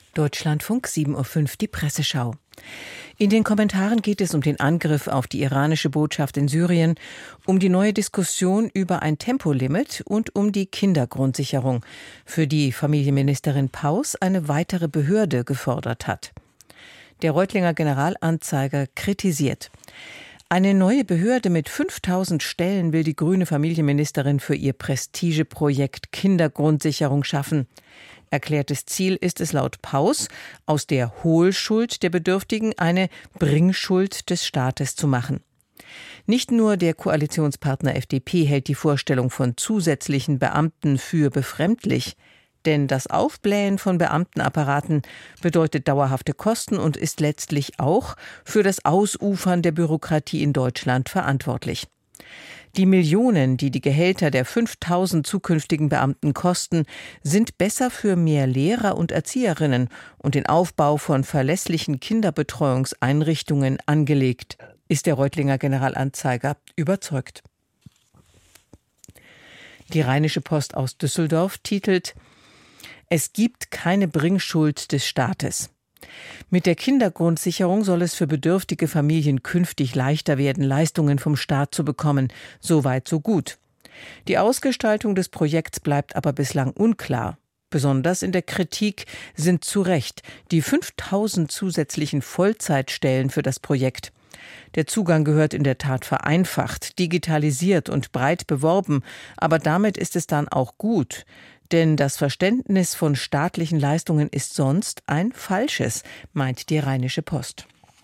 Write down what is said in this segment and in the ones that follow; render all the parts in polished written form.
Deutschlandfunk 7:05 Uhr, die Presseschau. In den Kommentaren geht es um den Angriff auf die iranische Botschaft in Syrien, um die neue Diskussion über ein Tempolimit und um die Kindergrundsicherung, für die Familienministerin Paus eine weitere Behörde gefordert hat. Der Reutlinger Generalanzeiger kritisiert: Eine neue Behörde mit 5000 Stellen will die grüne Familienministerin für ihr Prestigeprojekt Kindergrundsicherung schaffen. Erklärtes Ziel ist es laut Paus, aus der Hohlschuld der Bedürftigen eine Bringschuld des Staates zu machen. Nicht nur der Koalitionspartner FDP hält die Vorstellung von zusätzlichen Beamten für befremdlich, denn das Aufblähen von Beamtenapparaten bedeutet dauerhafte Kosten und ist letztlich auch für das Ausufern der Bürokratie in Deutschland verantwortlich. Die Millionen, die die Gehälter der 5000 zukünftigen Beamten kosten, sind besser für mehr Lehrer und Erzieherinnen und den Aufbau von verlässlichen Kinderbetreuungseinrichtungen angelegt, ist der Reutlinger Generalanzeiger überzeugt. Die Rheinische Post aus Düsseldorf titelt: Es gibt keine Bringschuld des Staates. Mit der Kindergrundsicherung soll es für bedürftige Familien künftig leichter werden, Leistungen vom Staat zu bekommen. So weit, so gut. Die Ausgestaltung des Projekts bleibt aber bislang unklar. Besonders in der Kritik sind zu Recht die 5000 zusätzlichen Vollzeitstellen für das Projekt. Der Zugang gehört in der Tat vereinfacht, digitalisiert und breit beworben, aber damit ist es dann auch gut. Denn das Verständnis von staatlichen Leistungen ist sonst ein falsches, meint die Rheinische Post.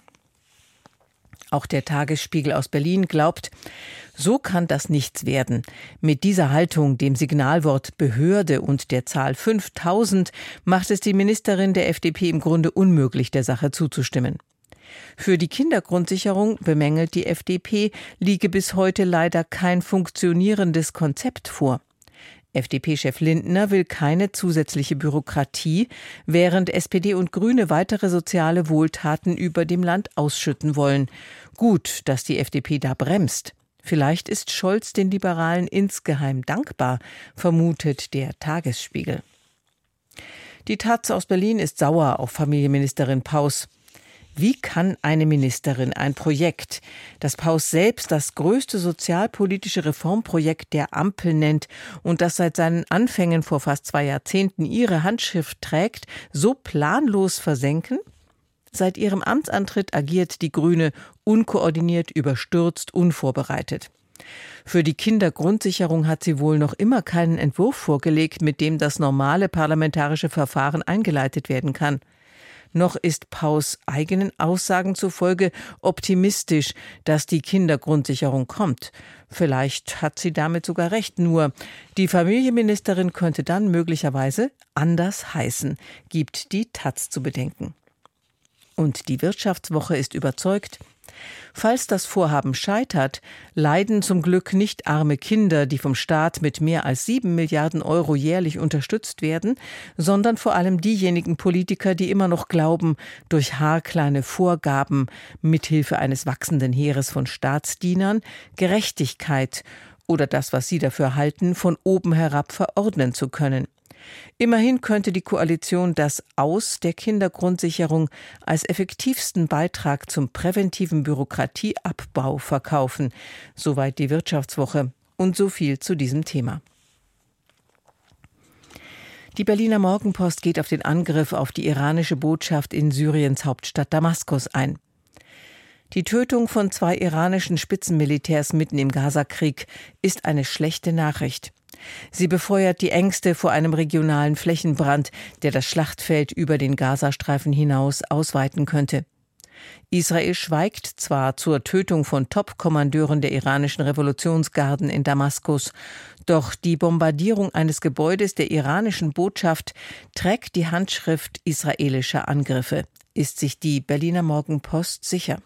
Auch der Tagesspiegel aus Berlin glaubt, so kann das nichts werden. Mit dieser Haltung, dem Signalwort Behörde und der Zahl 5000 macht es die Ministerin der FDP im Grunde unmöglich, der Sache zuzustimmen. Für die Kindergrundsicherung, bemängelt die FDP, liege bis heute leider kein funktionierendes Konzept vor. FDP-Chef Lindner will keine zusätzliche Bürokratie, während SPD und Grüne weitere soziale Wohltaten über dem Land ausschütten wollen. Gut, dass die FDP da bremst. Vielleicht ist Scholz den Liberalen insgeheim dankbar, vermutet der Tagesspiegel. Die taz aus Berlin ist sauer auf Familienministerin Paus. Wie kann eine Ministerin ein Projekt, das Paus selbst das größte sozialpolitische Reformprojekt der Ampel nennt und das seit seinen Anfängen vor fast 2 Jahrzehnten ihre Handschrift trägt, so planlos versenken? Seit ihrem Amtsantritt agiert die Grüne unkoordiniert, überstürzt, unvorbereitet. Für die Kindergrundsicherung hat sie wohl noch immer keinen Entwurf vorgelegt, mit dem das normale parlamentarische Verfahren eingeleitet werden kann. Noch ist Paus eigenen Aussagen zufolge optimistisch, dass die Kindergrundsicherung kommt. Vielleicht hat sie damit sogar recht, nur die Familienministerin könnte dann möglicherweise anders heißen, gibt die taz zu bedenken. Und die Wirtschaftswoche ist überzeugt, falls das Vorhaben scheitert, leiden zum Glück nicht arme Kinder, die vom Staat mit mehr als 7 Milliarden Euro jährlich unterstützt werden, sondern vor allem diejenigen Politiker, die immer noch glauben, durch haarkleine Vorgaben mithilfe eines wachsenden Heeres von Staatsdienern Gerechtigkeit oder das, was sie dafür halten, von oben herab verordnen zu können. Immerhin könnte die Koalition das Aus der Kindergrundsicherung als effektivsten Beitrag zum präventiven Bürokratieabbau verkaufen. Soweit die Wirtschaftswoche. Und so viel zu diesem Thema. Die Berliner Morgenpost geht auf den Angriff auf die iranische Botschaft in Syriens Hauptstadt Damaskus ein. Die Tötung von 2 iranischen Spitzenmilitärs mitten im Gazakrieg ist eine schlechte Nachricht. Sie befeuert die Ängste vor einem regionalen Flächenbrand, der das Schlachtfeld über den Gazastreifen hinaus ausweiten könnte. Israel schweigt zwar zur Tötung von Top-Kommandeuren der iranischen Revolutionsgarden in Damaskus, doch die Bombardierung eines Gebäudes der iranischen Botschaft trägt die Handschrift israelischer Angriffe, ist sich die Berliner Morgenpost sicher.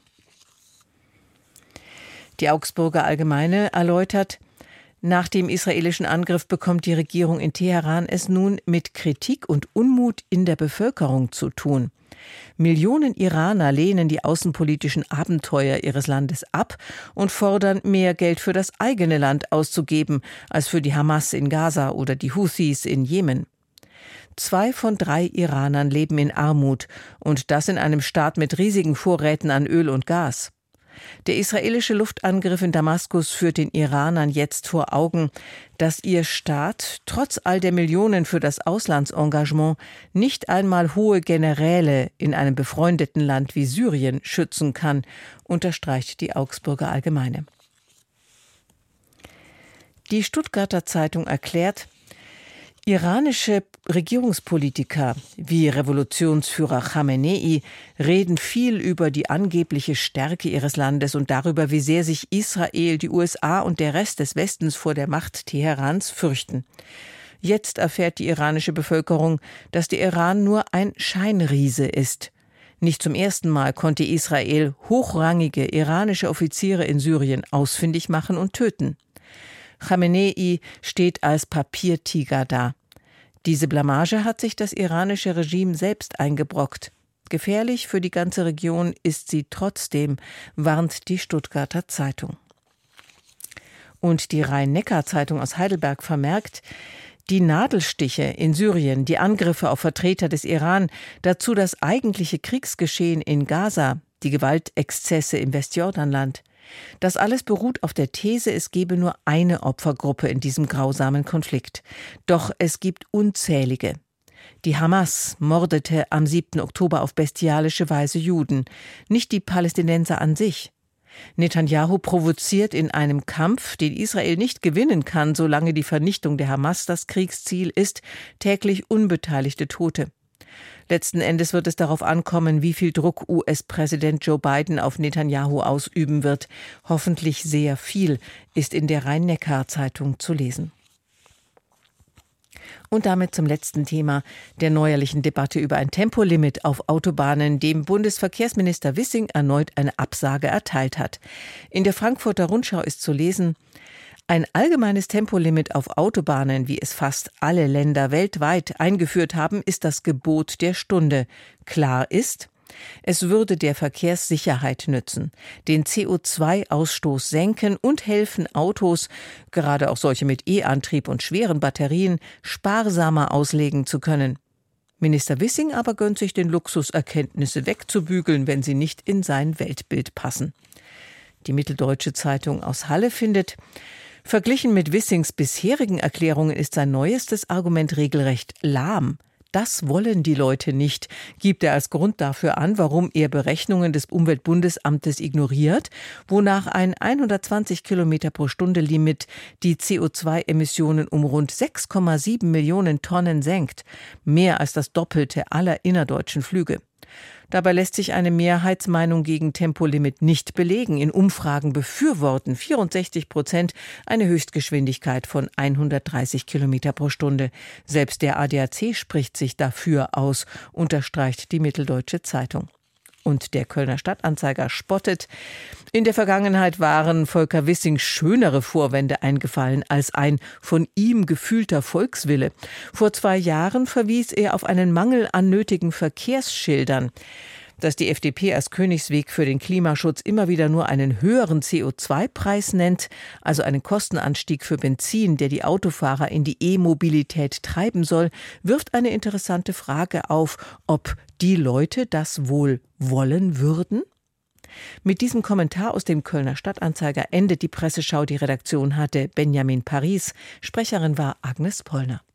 Die Augsburger Allgemeine erläutert: Nach dem israelischen Angriff bekommt die Regierung in Teheran es nun mit Kritik und Unmut in der Bevölkerung zu tun. Millionen Iraner lehnen die außenpolitischen Abenteuer ihres Landes ab und fordern, mehr Geld für das eigene Land auszugeben, als für die Hamas in Gaza oder die Houthis in Jemen. 2 von 3 Iranern leben in Armut, und das in einem Staat mit riesigen Vorräten an Öl und Gas. Der israelische Luftangriff in Damaskus führt den Iranern jetzt vor Augen, dass ihr Staat trotz all der Millionen für das Auslandsengagement nicht einmal hohe Generäle in einem befreundeten Land wie Syrien schützen kann, unterstreicht die Augsburger Allgemeine. Die Stuttgarter Zeitung erklärt, iranische Regierungspolitiker wie Revolutionsführer Khamenei reden viel über die angebliche Stärke ihres Landes und darüber, wie sehr sich Israel, die USA und der Rest des Westens vor der Macht Teherans fürchten. Jetzt erfährt die iranische Bevölkerung, dass der Iran nur ein Scheinriese ist. Nicht zum ersten Mal konnte Israel hochrangige iranische Offiziere in Syrien ausfindig machen und töten. Khamenei steht als Papiertiger da. Diese Blamage hat sich das iranische Regime selbst eingebrockt. Gefährlich für die ganze Region ist sie trotzdem, warnt die Stuttgarter Zeitung. Und die Rhein-Neckar-Zeitung aus Heidelberg vermerkt, die Nadelstiche in Syrien, die Angriffe auf Vertreter des Iran, dazu das eigentliche Kriegsgeschehen in Gaza, die Gewaltexzesse im Westjordanland. Das alles beruht auf der These, es gebe nur eine Opfergruppe in diesem grausamen Konflikt. Doch es gibt unzählige. Die Hamas mordete am 7. Oktober auf bestialische Weise Juden, nicht die Palästinenser an sich. Netanyahu provoziert in einem Kampf, den Israel nicht gewinnen kann, solange die Vernichtung der Hamas das Kriegsziel ist, täglich unbeteiligte Tote. Letzten Endes wird es darauf ankommen, wie viel Druck US-Präsident Joe Biden auf Netanyahu ausüben wird. Hoffentlich sehr viel, ist in der Rhein-Neckar-Zeitung zu lesen. Und damit zum letzten Thema der neuerlichen Debatte über ein Tempolimit auf Autobahnen, dem Bundesverkehrsminister Wissing erneut eine Absage erteilt hat. In der Frankfurter Rundschau ist zu lesen: Ein allgemeines Tempolimit auf Autobahnen, wie es fast alle Länder weltweit eingeführt haben, ist das Gebot der Stunde. Klar ist, es würde der Verkehrssicherheit nützen, den CO2-Ausstoß senken und helfen, Autos, gerade auch solche mit E-Antrieb und schweren Batterien, sparsamer auslegen zu können. Minister Wissing aber gönnt sich den Luxus, Erkenntnisse wegzubügeln, wenn sie nicht in sein Weltbild passen. Die Mitteldeutsche Zeitung aus Halle findet: Verglichen mit Wissings bisherigen Erklärungen ist sein neuestes Argument regelrecht lahm. Das wollen die Leute nicht, gibt er als Grund dafür an, warum er Berechnungen des Umweltbundesamtes ignoriert, wonach ein 120 Kilometer pro Stunde Limit die CO2-Emissionen um rund 6,7 Millionen Tonnen senkt, mehr als das Doppelte aller innerdeutschen Flüge. Dabei lässt sich eine Mehrheitsmeinung gegen Tempolimit nicht belegen. In Umfragen befürworten 64% eine Höchstgeschwindigkeit von 130 Kilometer pro Stunde. Selbst der ADAC spricht sich dafür aus, unterstreicht die Mitteldeutsche Zeitung. Und der Kölner Stadtanzeiger spottet: In der Vergangenheit waren Volker Wissing schönere Vorwände eingefallen als ein von ihm gefühlter Volkswille. Vor 2 Jahren verwies er auf einen Mangel an nötigen Verkehrsschildern. Dass die FDP als Königsweg für den Klimaschutz immer wieder nur einen höheren CO2-Preis nennt, also einen Kostenanstieg für Benzin, der die Autofahrer in die E-Mobilität treiben soll, wirft eine interessante Frage auf, ob die Leute das wohl wollen würden? Mit diesem Kommentar aus dem Kölner Stadtanzeiger endet die Presseschau. Die Redaktion hatte Benjamin Paris. Sprecherin war Agnes Pollner.